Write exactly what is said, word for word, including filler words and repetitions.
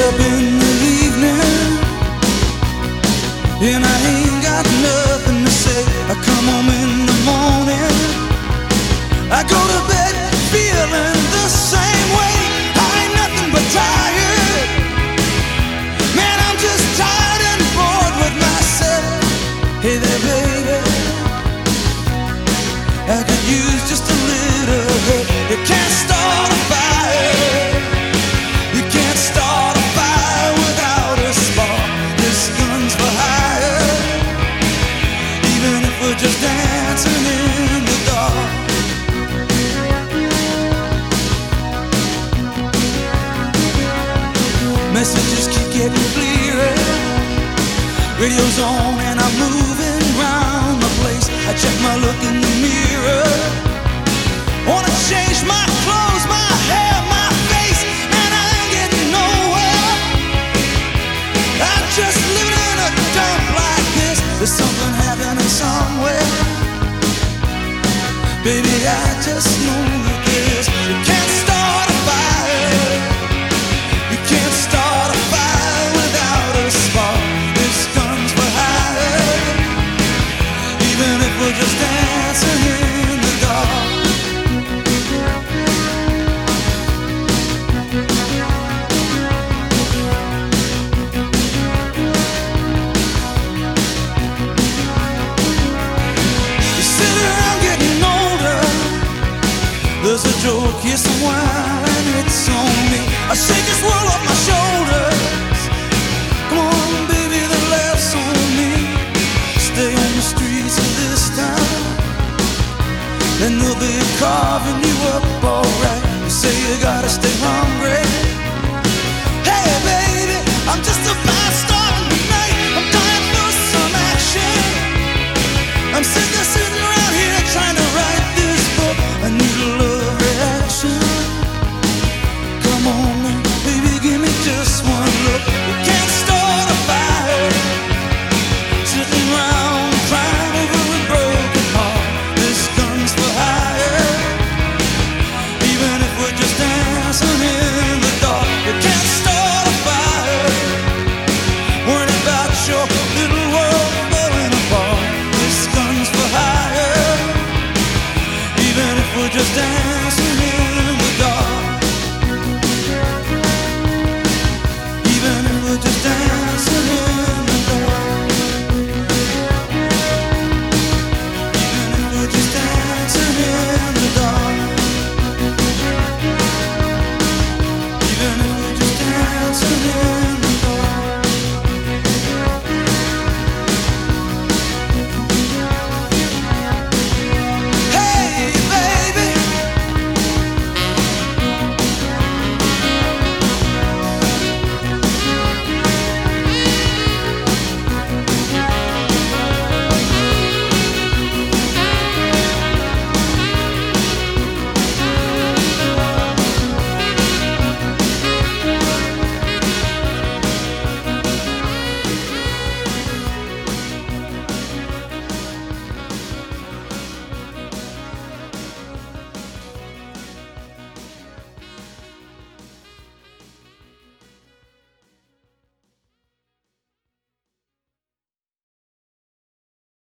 up in the evening and I ain't got nothing to say. I come home in the morning, I go to bed feeling the same way. I ain't nothing but tired, man, I'm just tired and bored with myself. Hey there baby, I could use just a little help. You can't start a fire, you can't start a fire without a spark. This gun's for hire, even if we're just dancing in the dark. Messages keep getting clearer, radio's on and I'm moving round the place. I check my look in the mirror, wanna change my clothes, my hair, my face, and I ain't getting nowhere. I'm just living in a dump like this. There's something happening somewhere, baby, I just know that this. You can't start a fire, you can't start a fire without a spark. This gun's for hire, even if we're just dancing in the dark. You sit around getting older, there's a joke, here's some wine, and it's on me. I shake this world off my shoulders. Come on, baby, the laugh's on me. Stay on the streets of this town, and they'll be carving you up alright. You say you gotta stay hungry,